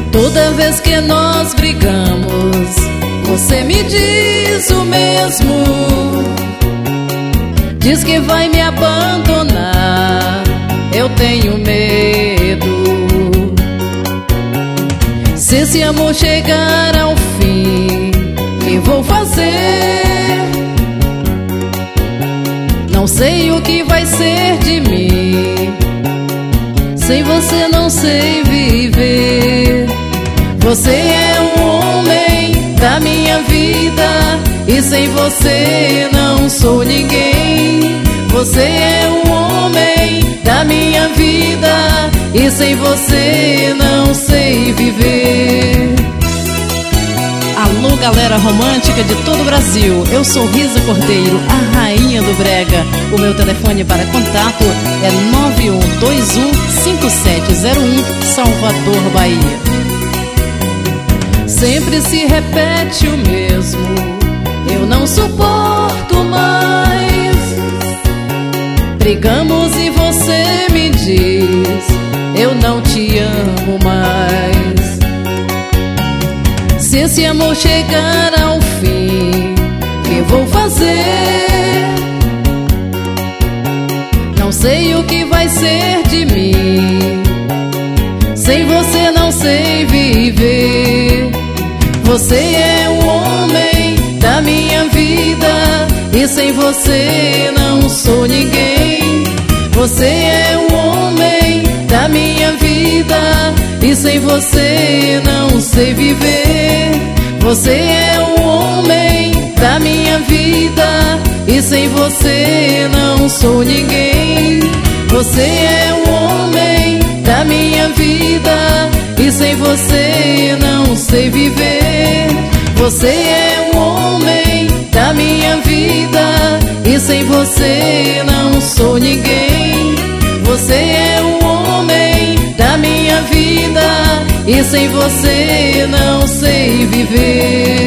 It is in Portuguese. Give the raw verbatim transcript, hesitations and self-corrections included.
Toda vez que nós brigamos, você me diz o mesmo. Diz que vai me abandonar, eu tenho medo. Se esse amor chegar ao fim, o que vou fazer? Não sei o que vai ser de mim. Sem você não sei viver. Você é o homem da minha vida, e sem você não sou ninguém. Você é o homem da minha vida, e sem você não sei viver. Alô, galera romântica de todo o Brasil, eu sou Risa Cordeiro, a rainha do brega. O meu telefone para contato é nove um dois um cinco sete zero um, Salvador, Bahia. Sempre se repete o mesmo, eu não suporto mais. Brigamos e você me diz, eu não te amo mais. Se esse amor chegar ao fim, o que vou fazer? Não sei o que vai ser de mim. Sem você não sei viver. Você é o homem da minha vida, e sem você não sou ninguém. Você é o homem da minha vida, e sem você não sei viver. Você é o homem da minha vida, e sem você não sou ninguém. Você é o homem da minha vida, e sem você não sei viver. Você é o homem da minha vida, e sem você não sou ninguém. Você é o homem da minha vida, e sem você não sei viver.